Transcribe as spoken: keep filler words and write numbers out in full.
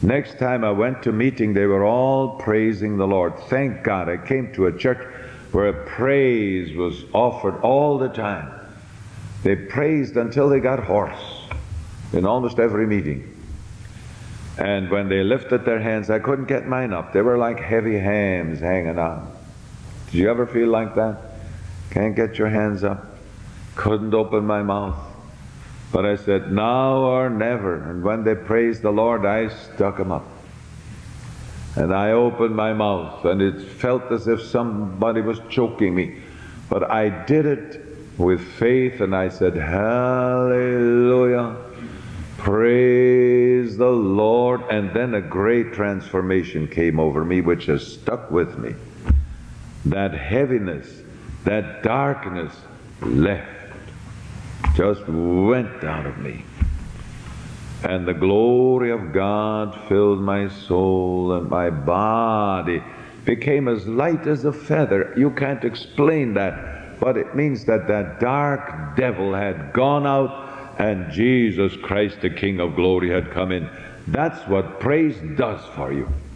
Next time I went to meeting, they were all praising the Lord. Thank God I came to a church where praise was offered all the time. They praised until they got hoarse in almost every meeting. And when they lifted their hands, I couldn't get mine up. They were like heavy hams hanging on. Did you ever feel like that? Can't get your hands up. Couldn't open my mouth. But I said, now or never. And when they praised the Lord, I stuck them up. And I opened my mouth, and it felt as if somebody was choking me. But I did it with faith, and I said, hallelujah, praise the Lord. And then a great transformation came over me, which has stuck with me. That heaviness, that darkness left. Just went out of me. And the glory of God filled my soul, and my body became as light as a feather. You can't explain that, but it means that that dark devil had gone out and Jesus Christ, the King of glory, had come in. That's what praise does for you.